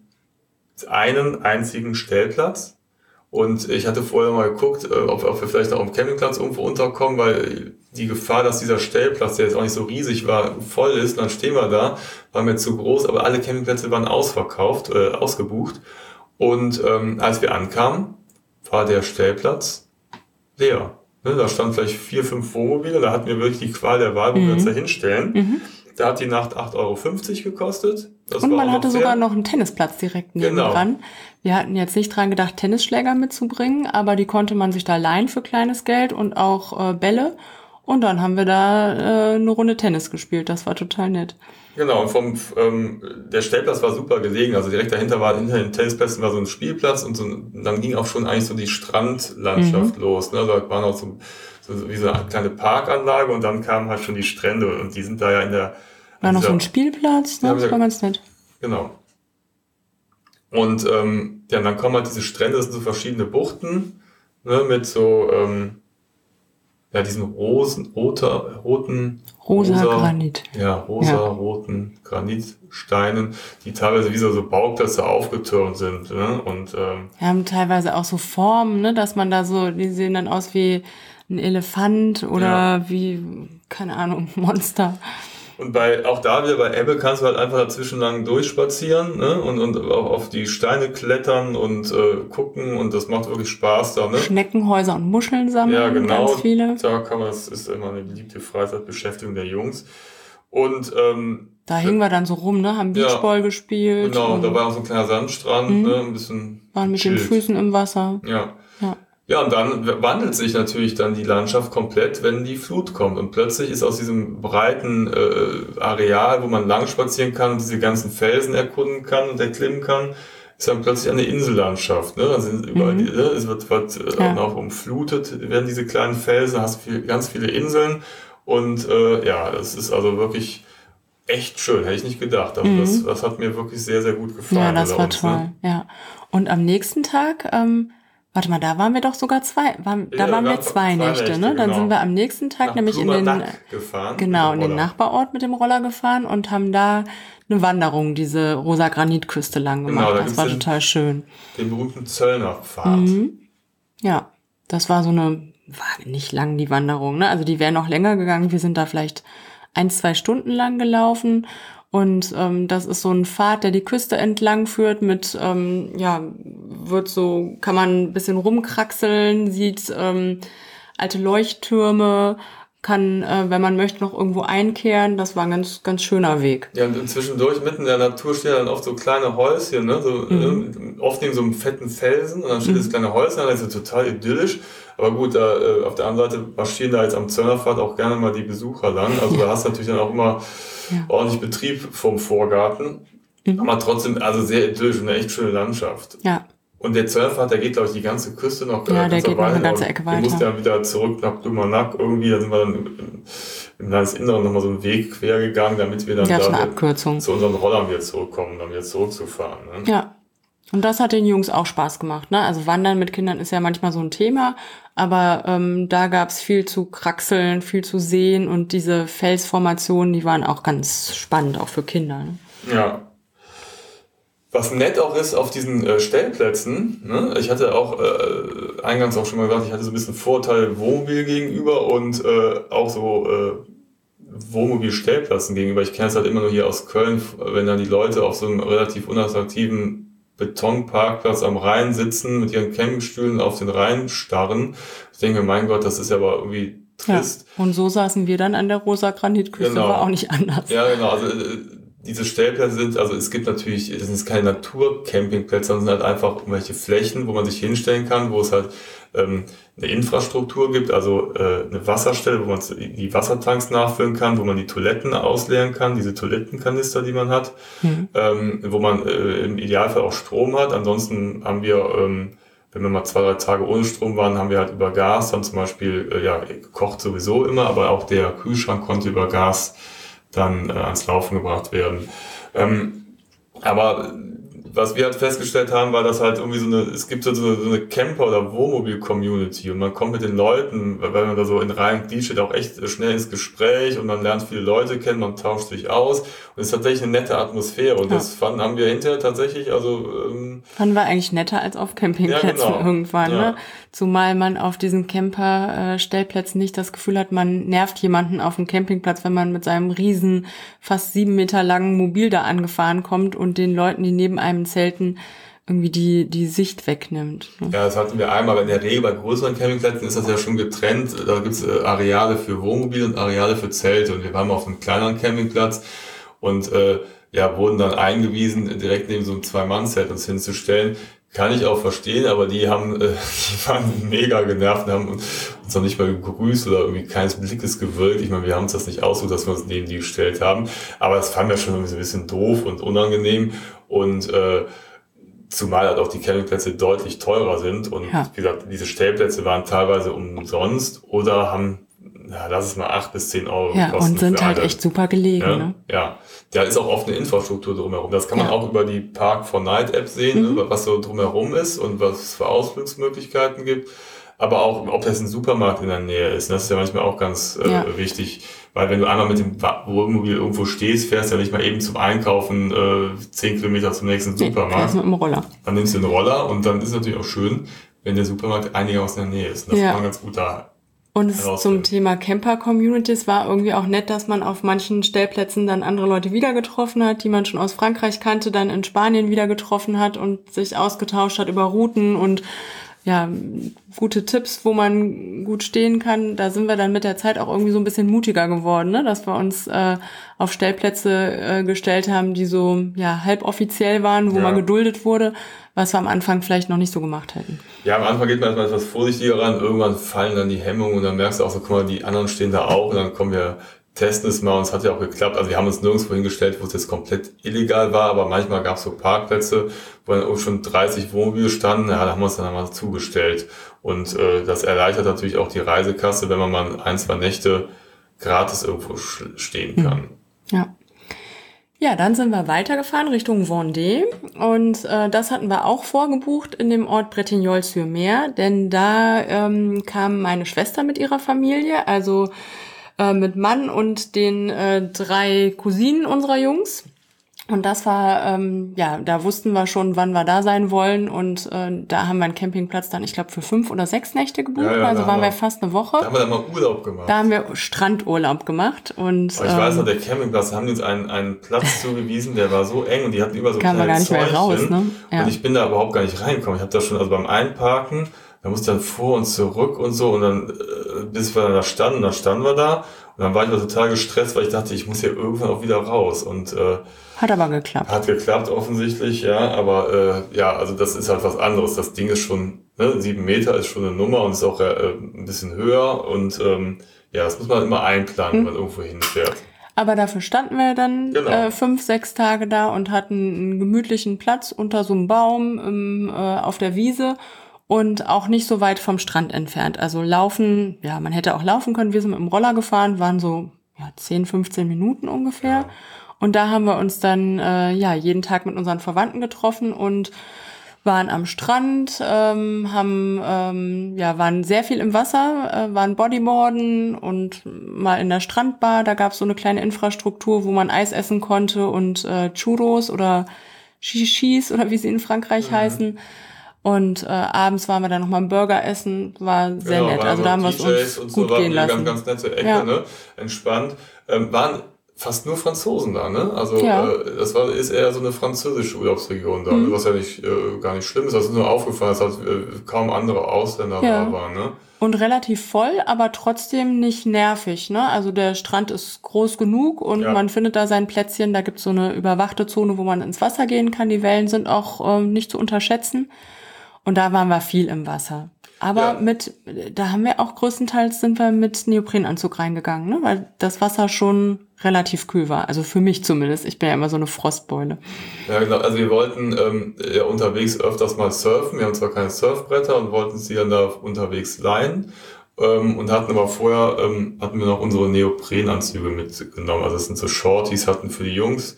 einzigen Stellplatz. Und ich hatte vorher mal geguckt, ob wir vielleicht auch am Campingplatz irgendwo unterkommen, weil die Gefahr, dass dieser Stellplatz, der jetzt auch nicht so riesig war, voll ist, und dann stehen wir da, war mir zu groß, aber alle Campingplätze waren ausgebucht. Und als wir ankamen, war der Stellplatz leer. Ne, da standen vielleicht 4, 5 Wohnmobile, da hatten wir wirklich die Qual der Wahl, wo wir uns da hinstellen. Da hat die Nacht 8,50 € gekostet. Das und war man auch hatte noch fair. sogar noch einen Tennisplatz direkt nebendran. Genau. Wir hatten jetzt nicht dran gedacht, Tennisschläger mitzubringen, aber die konnte man sich da leihen für kleines Geld und auch Bälle. Und dann haben wir da eine Runde Tennis gespielt. Das war total nett. Genau, und der Stellplatz war super gelegen. Also direkt hinter den Tennisplätzen war so ein Spielplatz und dann ging auch schon eigentlich so die Strandlandschaft los. Ne? Da waren auch so wie so eine kleine Parkanlage und dann kamen halt schon die Strände und die sind da ja in der... War noch so ein Spielplatz, ne? Das war ganz nett. Genau. Und dann kommen halt diese Strände, das sind so verschiedene Buchten, ne, mit so diesen roten Granit. Ja, roten Granitsteinen, die teilweise wie so Bauplätze aufgetürmt sind. Ne? Und haben teilweise auch so Formen, ne, dass man da so, die sehen dann aus wie ein Elefant oder wie, keine Ahnung, Monster. Und auch da wieder bei Ebbe kannst du halt einfach dazwischen lang durchspazieren, ne? und auch auf die Steine klettern und gucken und das macht wirklich Spaß da. Ne? Schneckenhäuser und Muscheln sammeln, ja, genau, ganz viele. Das ist immer eine beliebte Freizeitbeschäftigung der Jungs. Und da hingen wir dann so rum, ne, haben Beachball gespielt. Genau, da war auch so ein kleiner Sandstrand, ne, ein bisschen waren mit den Füßen im Wasser. Ja, und dann wandelt sich natürlich dann die Landschaft komplett, wenn die Flut kommt. Und plötzlich ist aus diesem breiten Areal, wo man lang spazieren kann und diese ganzen Felsen erkunden kann und erklimmen kann, ist dann plötzlich eine Insellandschaft. Ne? Da sind überall es wird auch umflutet, werden diese kleinen Felsen, hast ganz viele Inseln. Und das ist also wirklich echt schön, hätte ich nicht gedacht. Also das hat mir wirklich sehr, sehr gut gefallen. Ja, das war toll. Ne? Ja. Und am nächsten Tag... warte mal, da waren wir doch sogar zwei Nächte, ne? Dann sind wir am nächsten Tag nämlich in den Nachbarort mit dem Roller gefahren und haben da eine Wanderung, diese Rosa Granitküste lang gemacht. Das war total schön. Den berühmten Zöllnerpfad. Ja, das war war nicht lang die Wanderung, ne? Also die wäre noch länger gegangen. Wir sind da vielleicht 1-2 Stunden lang gelaufen. Und das ist so ein Pfad, der die Küste entlang führt mit, kann man ein bisschen rumkraxeln, sieht alte Leuchttürme, kann, wenn man möchte, noch irgendwo einkehren. Das war ein ganz, ganz schöner Weg. Ja, und zwischendurch mitten in der Natur stehen dann oft so kleine Häuschen, ne? Oft neben so einem fetten Felsen und dann steht das kleine Häuschen, das ist total idyllisch. Aber gut, auf der anderen Seite marschieren da jetzt am Zöllnerpfad auch gerne mal die Besucher lang. Also da hast du natürlich dann auch immer ordentlich Betrieb vom Vorgarten. Aber trotzdem, also sehr idyllisch und eine echt schöne Landschaft. Ja. Und der Zöllnerpfad, der geht, glaube ich, die ganze Küste noch. Ja, der geht noch eine ganze Ecke weiter. Wir mussten ja wieder zurück nach Blumanack irgendwie. Da sind wir dann im Landesinneren nochmal so einen Weg quer gegangen, damit wir dann zu unseren Rollern wieder zurückkommen, um dann wieder zurückzufahren. Ne? Ja. Und das hat den Jungs auch Spaß gemacht, ne? Also Wandern mit Kindern ist ja manchmal so ein Thema, aber da gab's viel zu kraxeln, viel zu sehen und diese Felsformationen, die waren auch ganz spannend, auch für Kinder. Ne? Ja. Was nett auch ist auf diesen Stellplätzen, ne? Ich hatte auch eingangs auch schon mal gesagt, ich hatte so ein bisschen Vorteil Wohnmobil gegenüber und auch so Wohnmobil-Stellplätzen gegenüber. Ich kenne es halt immer nur hier aus Köln, wenn dann die Leute auf so einem relativ unattraktiven Betonparkplatz am Rhein sitzen, mit ihren Campingstühlen auf den Rhein starren. Ich denke, mein Gott, das ist ja aber irgendwie trist. Ja, und so saßen wir dann an der Rosa Granitküste, war auch nicht anders. Ja, genau. Also diese Stellplätze sind, also es gibt natürlich, es sind keine Naturcampingplätze, sondern sind halt einfach irgendwelche Flächen, wo man sich hinstellen kann, wo es halt eine Infrastruktur gibt, also eine Wasserstelle, wo man die Wassertanks nachfüllen kann, wo man die Toiletten ausleeren kann, diese Toilettenkanister, die man hat, wo man im Idealfall auch Strom hat. Ansonsten haben wir, wenn wir mal 2-3 Tage ohne Strom waren, haben wir halt über Gas dann zum Beispiel, gekocht sowieso immer, aber auch der Kühlschrank konnte über Gas dann ans Laufen gebracht werden. Aber was wir halt festgestellt haben, war, dass halt irgendwie es gibt so eine Camper- oder Wohnmobil-Community und man kommt mit den Leuten, weil man da so in Reihen Glied steht, auch echt schnell ins Gespräch und man lernt viele Leute kennen, man tauscht sich aus und es ist tatsächlich eine nette Atmosphäre und das haben wir hinterher tatsächlich, fanden wir eigentlich netter als auf Campingplätzen irgendwann, ne? Zumal man auf diesen Camper-Stellplätzen nicht das Gefühl hat, man nervt jemanden auf dem Campingplatz, wenn man mit seinem riesen, fast 7 Meter langen Mobil da angefahren kommt und den Leuten, die neben einem zelten, irgendwie die Sicht wegnimmt. Ne? Ja, das hatten wir einmal, aber in der Regel bei größeren Campingplätzen ist das ja schon getrennt. Da gibt's Areale für Wohnmobile und Areale für Zelte und wir waren auf einem kleineren Campingplatz und wurden dann eingewiesen, direkt neben so einem 2-Mann-Zelt uns hinzustellen. Kann ich auch verstehen, aber die waren mega genervt und haben uns noch nicht mal gegrüßt oder irgendwie keines Blickes gewirkt. Ich meine, wir haben uns das nicht ausgesucht, dass wir uns neben die gestellt haben, aber das fanden wir schon irgendwie so ein bisschen doof und unangenehm und zumal halt auch die Campingplätze deutlich teurer sind und wie gesagt, diese Stellplätze waren teilweise umsonst oder haben, lass es mal 8 bis 10 Euro kosten. Ja, und sind halt echt super gelegen. Ja, ne? Ja, da ist auch oft eine Infrastruktur drumherum. Das kann man auch über die Park4Night-App sehen, was so drumherum ist und was es für Ausflugsmöglichkeiten gibt. Aber auch, ob das ein Supermarkt in der Nähe ist. Das ist ja manchmal auch ganz wichtig. Weil wenn du einmal mit dem Wohnmobil irgendwo stehst, fährst du ja nicht mal eben zum Einkaufen 10 Kilometer zum nächsten Supermarkt. Mit dem Roller. Dann nimmst du einen Roller und dann ist es natürlich auch schön, wenn der Supermarkt einigermaßen in der Nähe ist. Das kann man ganz gut da. Und zum Thema Camper-Communities war irgendwie auch nett, dass man auf manchen Stellplätzen dann andere Leute wieder getroffen hat, die man schon aus Frankreich kannte, dann in Spanien wieder getroffen hat und sich ausgetauscht hat über Routen und gute Tipps, wo man gut stehen kann. Da sind wir dann mit der Zeit auch irgendwie so ein bisschen mutiger geworden, ne? Dass wir uns auf Stellplätze gestellt haben, die so halboffiziell waren, wo man geduldet wurde, was wir am Anfang vielleicht noch nicht so gemacht hätten. Ja, am Anfang geht man erstmal etwas vorsichtiger ran, irgendwann fallen dann die Hemmungen und dann merkst du auch so, guck mal, die anderen stehen da auch und dann kommen wir, testen es mal und es hat ja auch geklappt. Also wir haben uns nirgendwo hingestellt, wo es jetzt komplett illegal war, aber manchmal gab es so Parkplätze, wo dann auch schon 30 Wohnmobile standen, da haben wir uns dann einmal zugestellt. Und das erleichtert natürlich auch die Reisekasse, wenn man mal 1-2 Nächte gratis irgendwo stehen kann. Ja, dann sind wir weitergefahren Richtung Vendée und das hatten wir auch vorgebucht in dem Ort Bretignolles-sur-Mer, denn da kam meine Schwester mit ihrer Familie, also mit Mann und den 3 Cousinen unserer Jungs. Und das war, da wussten wir schon, wann wir da sein wollen. Und da haben wir einen Campingplatz dann, ich glaube, für 5 oder 6 Nächte gebucht. Also waren wir fast eine Woche. Da haben wir dann mal Urlaub gemacht. Da haben wir Strandurlaub gemacht. Und ich weiß noch, der Campingplatz, haben die uns einen Platz zugewiesen, der war so eng und die hatten über so kleine Zäunchen. Gar nicht mehr raus, ne? Ja. Und ich bin da überhaupt gar nicht reingekommen. Ich habe da schon, also beim Einparken, da musste ich dann vor und zurück und so und dann, bis wir dann da standen, dann standen wir da und dann war ich aber total gestresst, weil ich dachte, ich muss hier irgendwann auch wieder raus und hat aber geklappt. Hat geklappt offensichtlich, ja, aber also das ist halt was anderes. Das Ding ist schon, 7 Meter ist schon eine Nummer und ist auch ein bisschen höher und das muss man immer einplanen, wenn man irgendwo hinfährt. Aber dafür standen wir dann 5-6 Tage da und hatten einen gemütlichen Platz unter so einem Baum auf der Wiese und auch nicht so weit vom Strand entfernt. Also laufen, man hätte auch laufen können. Wir sind mit dem Roller gefahren, waren so 10-15 Minuten ungefähr. Ja. Und da haben wir uns dann jeden Tag mit unseren Verwandten getroffen und waren am Strand, waren sehr viel im Wasser, waren Bodyboarden und mal in der Strandbar. Da gab es so eine kleine Infrastruktur, wo man Eis essen konnte und Churros oder Shishis oder wie sie in Frankreich heißen. Und abends waren wir dann nochmal einen Burger essen, war sehr nett. Also da haben wir es uns gut gehen lassen. Ganz nette Ecke, ne? Entspannt. Waren fast nur Franzosen da, ne? Also Ja. ist eher so eine französische Urlaubsregion da, was ja nicht gar nicht schlimm ist. Das ist nur aufgefallen, dass kaum andere Ausländer da waren, ne? Und relativ voll, aber trotzdem nicht nervig, ne? Also der Strand ist groß genug und man findet da sein Plätzchen. Da gibt's so eine überwachte Zone, wo man ins Wasser gehen kann. Die Wellen sind auch nicht zu unterschätzen. Und da waren wir viel im Wasser. Aber da haben wir auch größtenteils sind wir mit Neoprenanzug reingegangen, ne? Weil das Wasser schon relativ kühl war. Also für mich zumindest. Ich bin ja immer so eine Frostbeule. Ja, genau. Also wir wollten unterwegs öfters mal surfen. Wir haben zwar keine Surfbretter und wollten sie dann da unterwegs leihen. Und hatten aber vorher, hatten wir noch unsere Neoprenanzüge mitgenommen. Also das sind so Shorties, hatten für die Jungs.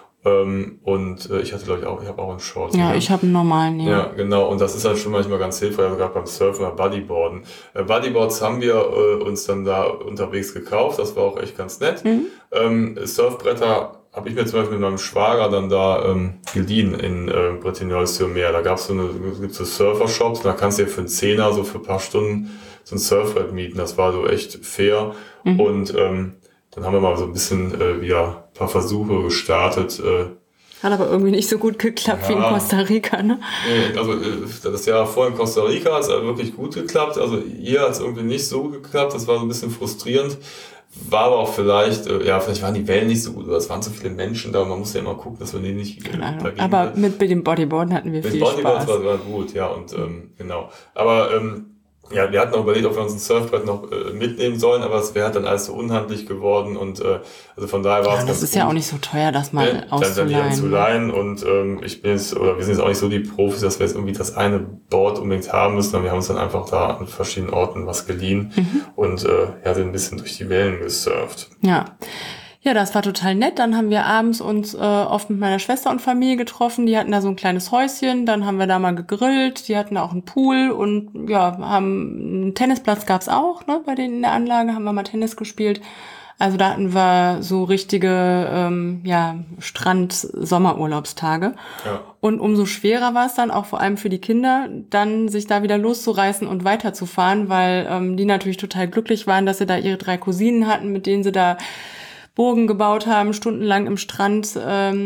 Und ich hatte, glaube ich, habe auch einen Short. Ja, ich habe einen normalen, ja. Ja, genau. Und das ist halt schon manchmal ganz hilfreich, also gerade beim Surfen oder Bodyboarden. Bodyboards haben wir uns dann da unterwegs gekauft. Das war auch echt ganz nett. Surfbretter habe ich mir zum Beispiel mit meinem Schwager dann da geliehen in Bretignolles-sur-Mer. Da gibt's so Surfer-Shops, da kannst du dir für einen Zehner so für ein paar Stunden so ein Surfbrett mieten. Das war so echt fair. Und dann haben wir mal so ein bisschen wieder ein paar Versuche gestartet. Hat aber irgendwie nicht so gut geklappt wie in Costa Rica, ne? Also das Jahr vorher in Costa Rica hat es wirklich gut geklappt. Also hier hat es irgendwie nicht so gut geklappt. Das war so ein bisschen frustrierend. War aber auch vielleicht waren die Wellen nicht so gut, oder es waren so viele Menschen da. Man muss ja immer gucken, dass man die nicht dagegen. Aber mit dem Bodyboarden hatten wir viel Spaß. Mit Bodyboards war gut, ja, und genau. Aber wir hatten auch überlegt, ob wir uns ein Surfbrett noch mitnehmen sollen, aber es wäre dann alles so unhandlich geworden und also von daher war es ganz das ist gut. Ja auch nicht so teuer, das mal auszuleihen. Und wir sind jetzt auch nicht so die Profis, dass wir jetzt irgendwie das eine Board unbedingt haben müssen, sondern wir haben uns dann einfach da an verschiedenen Orten was geliehen und sind ein bisschen durch die Wellen gesurft. Ja, das war total nett. Dann haben wir abends uns oft mit meiner Schwester und Familie getroffen. Die hatten da so ein kleines Häuschen. Dann haben wir da mal gegrillt. Die hatten da auch einen Pool und haben einen Tennisplatz gab's auch, ne? Bei denen in der Anlage haben wir mal Tennis gespielt. Also da hatten wir so richtige Strand-Sommerurlaubstage. Ja. Und umso schwerer war es dann auch vor allem für die Kinder, dann sich da wieder loszureißen und weiterzufahren, weil die natürlich total glücklich waren, dass sie da ihre 3 Cousinen hatten, mit denen sie da Burgen gebaut haben, stundenlang im Strand,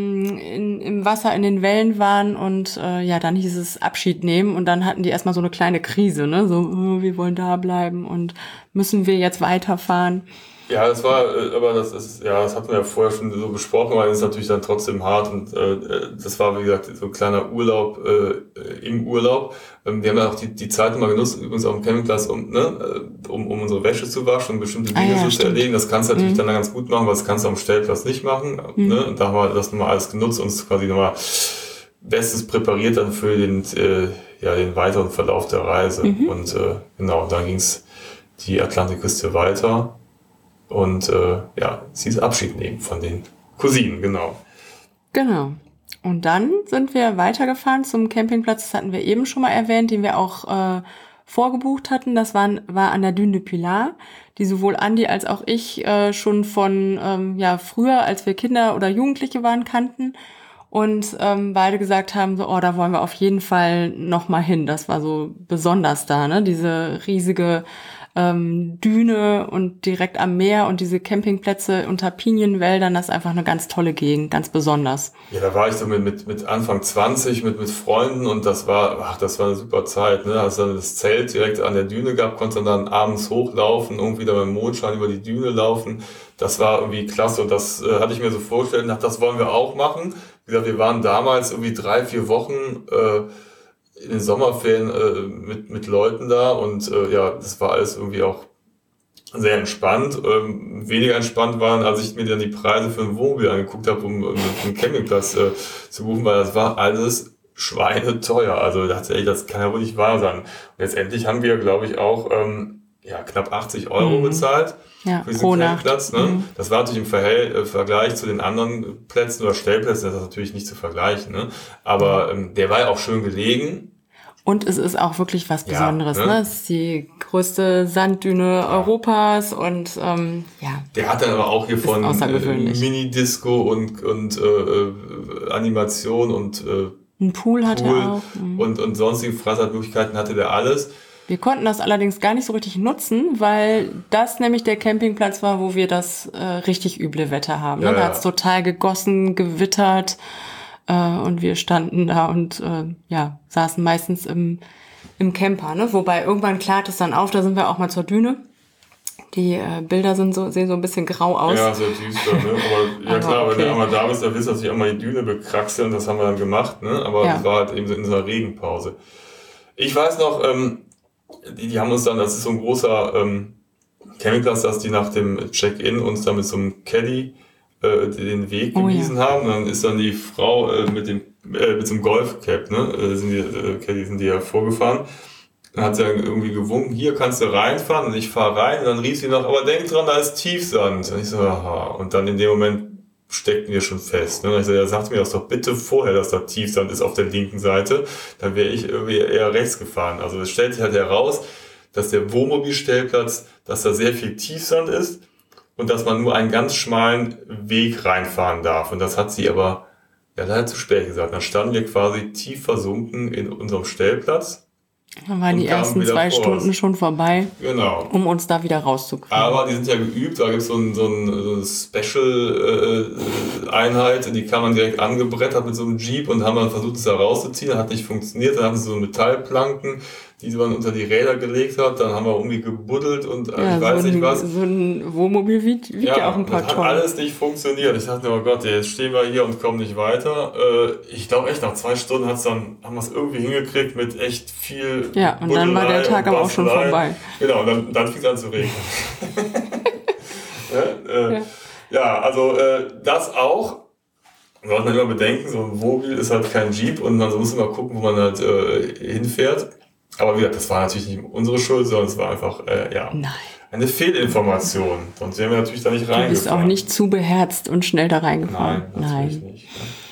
im Wasser, in den Wellen waren und dann hieß es Abschied nehmen und dann hatten die erstmal so eine kleine Krise, ne? So, wir wollen da bleiben und müssen wir jetzt weiterfahren. Ja, das hatten wir ja vorher schon so besprochen, weil es ist natürlich dann trotzdem hart und das war, wie gesagt, so ein kleiner Urlaub im Urlaub. Wir haben ja auch die Zeit mal genutzt, übrigens auf dem Campingplatz, um unsere Wäsche zu waschen und bestimmte Dinge zu erledigen. Das kannst du natürlich dann ganz gut machen, weil das kannst du am Stellplatz nicht machen. Ne? Und da haben wir das nochmal alles genutzt und uns quasi nochmal bestens präpariert dann für den weiteren Verlauf der Reise. Und dann ging's die Atlantikküste weiter. Und sie ist Abschied nehmen von den Cousinen, genau. Genau. Und dann sind wir weitergefahren zum Campingplatz, das hatten wir eben schon mal erwähnt, den wir auch vorgebucht hatten. Das war an der Dune du Pilar, die sowohl Andi als auch ich schon von früher, als wir Kinder oder Jugendliche waren, kannten. Und beide gesagt haben, so, da wollen wir auf jeden Fall noch mal hin. Das war so besonders da, ne? Diese riesige Düne und direkt am Meer und diese Campingplätze unter Pinienwäldern, das ist einfach eine ganz tolle Gegend, ganz besonders. Ja, da war ich so mit Anfang 20 mit Freunden und das war eine super Zeit, ne? Hast dann das Zelt direkt an der Düne gehabt, konntest dann abends hochlaufen, irgendwie da beim Mondschein über die Düne laufen. Das war irgendwie klasse und das hatte ich mir so vorgestellt, das wollen wir auch machen. Wie gesagt, wir waren damals irgendwie 3-4 Wochen in den Sommerferien mit Leuten da und das war alles irgendwie auch sehr entspannt. Weniger entspannt waren, als ich mir dann die Preise für ein Wohnmobil angeguckt habe, um einen Campingplatz zu buchen, weil das war alles schweineteuer. Also ich dachte, das kann ja wohl nicht wahr sein. Und letztendlich haben wir, glaube ich, auch knapp 80 € bezahlt. Ja, für diesen Campingplatz. Ne? Das war natürlich im Vergleich zu den anderen Plätzen oder Stellplätzen, das ist natürlich nicht zu vergleichen. Ne? Aber der war ja auch schön gelegen. Und es ist auch wirklich was Besonderes. Ne? Es ist die größte Sanddüne Europas und Der hat dann aber auch hier von Mini-Disco und Animation und ein Pool hatte er auch. Und sonstige Freizeitmöglichkeiten hatte der alles. Wir konnten das allerdings gar nicht so richtig nutzen, weil das nämlich der Campingplatz war, wo wir das richtig üble Wetter haben. Ja, Da hat's total gegossen, gewittert und wir standen da und saßen meistens im Camper. Ne? Wobei irgendwann klart es dann auf, da sind wir auch mal zur Düne. Die Bilder sehen so ein bisschen grau aus. Ja, sehr düster, ne? Aber ja klar, okay. Wenn du einmal da bist, dann willst du natürlich einmal die Düne bekraxeln, das haben wir dann gemacht, ne? Aber das war halt eben so in dieser Regenpause. Ich weiß noch, die haben uns dann, das ist so ein großer Campingplatz, dass die nach dem Check-in uns dann mit so einem Caddy den Weg gewiesen haben. Und dann ist dann die Frau mit so einem Golfcap, ne? Sind die ja vorgefahren. Dann hat sie dann irgendwie gewunken, hier kannst du reinfahren, und ich fahre rein, und dann rief sie noch, aber denk dran, da ist Tiefsand. Und ich so, aha. Und dann in dem Moment steckten wir schon fest. Ne? Und ich so, ja, sagt mir das doch bitte vorher, dass da Tiefsand ist auf der linken Seite. Dann wäre ich irgendwie eher rechts gefahren. Also es stellt sich halt heraus, dass der Wohnmobilstellplatz, dass da sehr viel Tiefsand ist und dass man nur einen ganz schmalen Weg reinfahren darf. Und das hat sie aber leider zu spät gesagt. Dann standen wir quasi tief versunken in unserem Stellplatz. Dann waren die ersten 2 Stunden schon vorbei, genau, um uns da wieder rauszukriegen. Aber die sind ja geübt, da gibt es so eine Special-Einheit, die kam man direkt angebrettert mit so einem Jeep und haben dann versucht, es da rauszuziehen, das hat nicht funktioniert, dann hatten sie so Metallplanken, die man unter die Räder gelegt hat, dann haben wir irgendwie gebuddelt und ich weiß nicht was. So ein Wohnmobil wiegt ja auch ein paar Tonnen. Das hat alles nicht funktioniert. Ich dachte, oh Gott, jetzt stehen wir hier und kommen nicht weiter. Ich glaube echt, nach 2 Stunden haben wir es irgendwie hingekriegt mit echt viel Ja, und dann war der Tag aber auch schon vorbei. Genau, und dann fing es an zu regnen. Also das auch. Sollte man immer bedenken, so ein Wohnmobil ist halt kein Jeep und man muss immer gucken, wo man halt hinfährt. Aber wie gesagt, das war natürlich nicht unsere Schuld, sondern es war einfach eine Fehlinformation. Sonst wären wir natürlich da nicht reingefahren. Du bist auch nicht zu beherzt und schnell da reingefahren. Nein, natürlich nicht.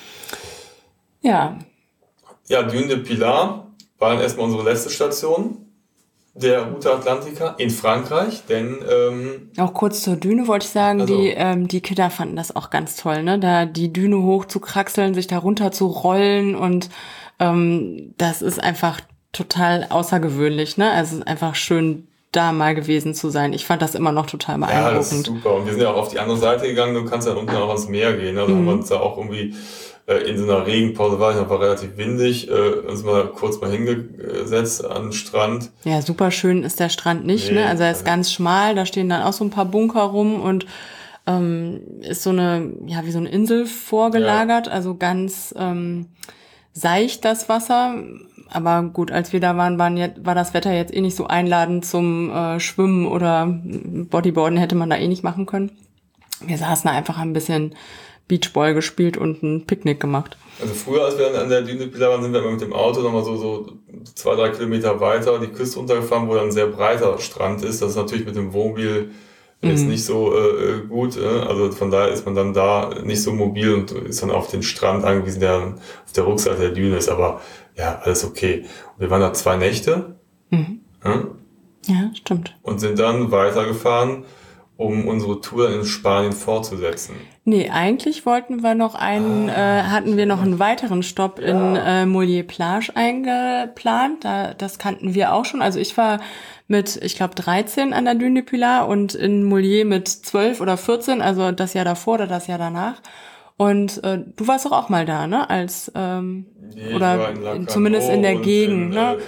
Ja. Ja, Dune de Pilar war dann erstmal unsere letzte Station der Route Atlantica in Frankreich, denn auch kurz zur Düne wollte ich sagen, die Kinder fanden das auch ganz toll, ne? Da die Düne hoch zu kraxeln, sich da runter zu rollen und das ist einfach total außergewöhnlich, ne? Also es ist einfach schön, da mal gewesen zu sein. Ich fand das immer noch total beeindruckend. Ja, das ist super. Und wir sind ja auch auf die andere Seite gegangen, du kannst dann unten auch ans Meer gehen. Also haben wir uns da auch irgendwie in so einer Regenpause, war relativ windig, uns mal kurz hingesetzt an den Strand. Ja, super schön ist der Strand nicht, ne? Also er ist ganz schmal, da stehen dann auch so ein paar Bunker rum und ist so eine, wie so eine Insel vorgelagert, also ganz seicht das Wasser. Aber gut, als wir da waren, war das Wetter jetzt eh nicht so einladend zum Schwimmen oder Bodyboarden, hätte man da eh nicht machen können. Wir saßen da einfach ein bisschen Beachball gespielt und ein Picknick gemacht. Also früher, als wir an der Dune de Pilar waren, sind wir immer mit dem Auto nochmal so 2-3 Kilometer weiter die Küste runtergefahren, wo dann ein sehr breiter Strand ist. Das ist natürlich mit dem Wohnmobil jetzt nicht so gut. Also von daher ist man dann da nicht so mobil und ist dann auf den Strand angewiesen, der auf der Rückseite der Düne ist. Aber ja, alles okay. Und wir waren da 2 Nächte. Ja, stimmt. Und sind dann weitergefahren, um unsere Tour in Spanien fortzusetzen. Nee, eigentlich wollten wir noch hatten wir noch einen weiteren Stopp in Molliers-Plage eingeplant. Das kannten wir auch schon. Also ich war mit, ich glaube, 13 an der Dune de Pilar und in Molliers mit 12 oder 14, also das Jahr davor oder das Jahr danach. Und du warst doch auch mal da, ne? Als oder zumindest in der Gegend, ne?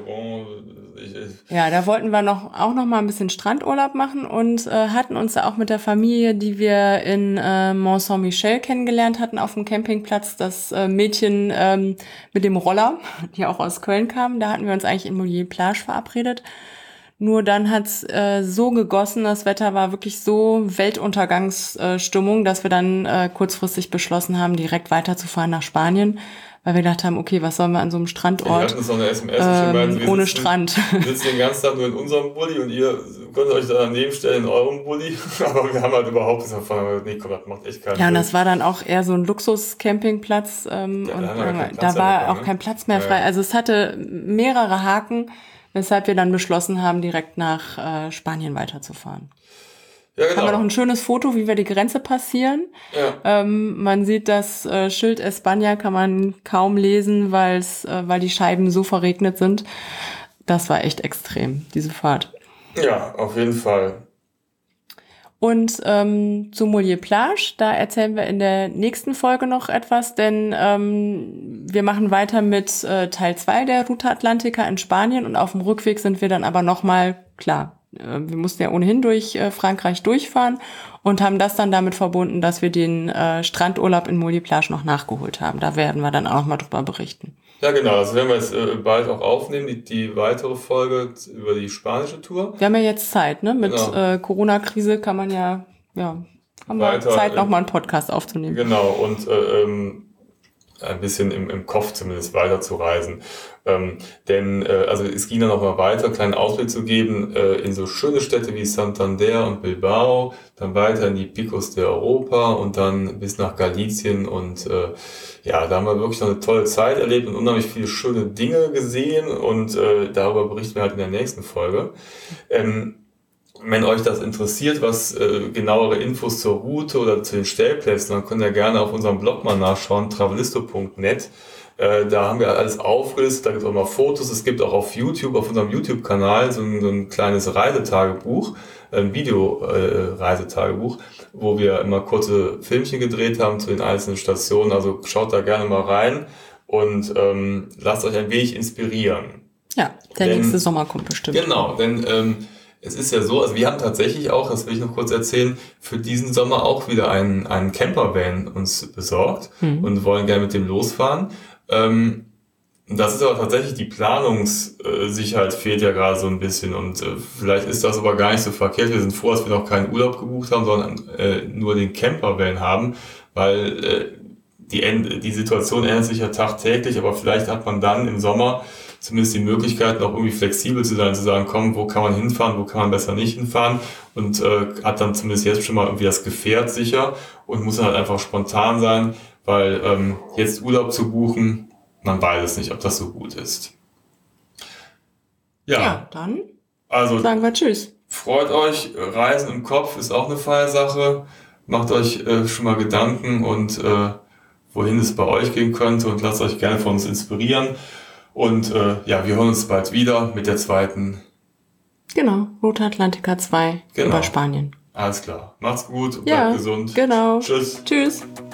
Ja, da wollten wir auch noch mal ein bisschen Strandurlaub machen und hatten uns da auch mit der Familie, die wir in Mont Saint-Michel kennengelernt hatten, auf dem Campingplatz, das Mädchen mit dem Roller, die auch aus Köln kam, da hatten wir uns eigentlich in Molliers-Plage verabredet. Nur dann hat's so gegossen, das Wetter war wirklich so Weltuntergangsstimmung, dass wir dann kurzfristig beschlossen haben, direkt weiterzufahren nach Spanien, weil wir gedacht haben, okay, was sollen wir an so einem Strandort wir hatten so eine SMS ohne Strand. Wir sitzen den ganzen Tag nur in unserem Bulli und ihr könnt euch da daneben stellen in eurem Bulli, aber wir haben halt überhaupt nichts davon, aber nee, komm, das macht echt keinen Sinn. Ja, und das war dann auch eher so ein Luxus-Campingplatz und da war auch kein Platz mehr frei. Also es hatte mehrere Haken, weshalb wir dann beschlossen haben, direkt nach Spanien weiterzufahren. Ja, genau. Haben wir noch ein schönes Foto, wie wir die Grenze passieren. Ja. Man sieht das Schild España, kann man kaum lesen, weil die Scheiben so verregnet sind. das war echt extrem, diese Fahrt. Ja, auf jeden Fall. Und zu Molière Plage, da erzählen wir in der nächsten Folge noch etwas, denn wir machen weiter mit Teil 2 der Ruta Atlantica in Spanien und auf dem Rückweg sind wir dann aber nochmal, klar, wir mussten ja ohnehin durch Frankreich durchfahren und haben das dann damit verbunden, dass wir den Strandurlaub in Molière Plage noch nachgeholt haben. Da werden wir dann auch nochmal drüber berichten. Ja, genau. Das werden wir jetzt bald auch aufnehmen, die weitere Folge über die spanische Tour. Wir haben ja jetzt Zeit, ne? Mit Corona-Krise kann man haben wir Zeit, nochmal einen Podcast aufzunehmen. Genau, und ein bisschen im Kopf zumindest weiter zu reisen. Denn es ging dann noch mal weiter, einen kleinen Ausblick zu geben in so schöne Städte wie Santander und Bilbao, dann weiter in die Picos de Europa und dann bis nach Galicien und da haben wir wirklich noch eine tolle Zeit erlebt und unheimlich viele schöne Dinge gesehen und darüber berichten wir halt in der nächsten Folge. Wenn euch das interessiert, was genauere Infos zur Route oder zu den Stellplätzen, dann könnt ihr gerne auf unserem Blog mal nachschauen, travelisto.net. Da haben wir alles aufgelistet, da gibt es auch mal Fotos, es gibt auch auf YouTube, auf unserem YouTube-Kanal so ein kleines Reisetagebuch, ein Video-Reisetagebuch, wo wir immer kurze Filmchen gedreht haben zu den einzelnen Stationen, also schaut da gerne mal rein und lasst euch ein wenig inspirieren. Ja, nächste Sommer kommt bestimmt. Genau, denn es ist ja so, also wir haben tatsächlich auch, das will ich noch kurz erzählen, für diesen Sommer auch wieder einen Campervan uns besorgt und wollen gerne mit dem losfahren. Das ist aber tatsächlich, die Planungssicherheit fehlt ja gerade so ein bisschen und vielleicht ist das aber gar nicht so verkehrt. Wir sind froh, dass wir noch keinen Urlaub gebucht haben, sondern nur den Campervan haben, weil die Situation ändert sich ja tagtäglich, aber vielleicht hat man dann im Sommer zumindest die Möglichkeit, noch irgendwie flexibel zu sein, zu sagen, komm, wo kann man hinfahren, wo kann man besser nicht hinfahren und hat dann zumindest jetzt schon mal irgendwie das Gefährt sicher und muss dann halt einfach spontan sein, weil jetzt Urlaub zu buchen, man weiß es nicht, ob das so gut ist. Ja, dann also sagen wir Tschüss. Freut euch, Reisen im Kopf ist auch eine feine Sache, macht euch schon mal Gedanken und wohin es bei euch gehen könnte und lasst euch gerne von uns inspirieren. Und wir hören uns bald wieder mit der zweiten. Genau, Ruta Atlantica 2 über Spanien. Alles klar. Macht's gut, bleibt gesund. Genau. Tschüss. Tschüss.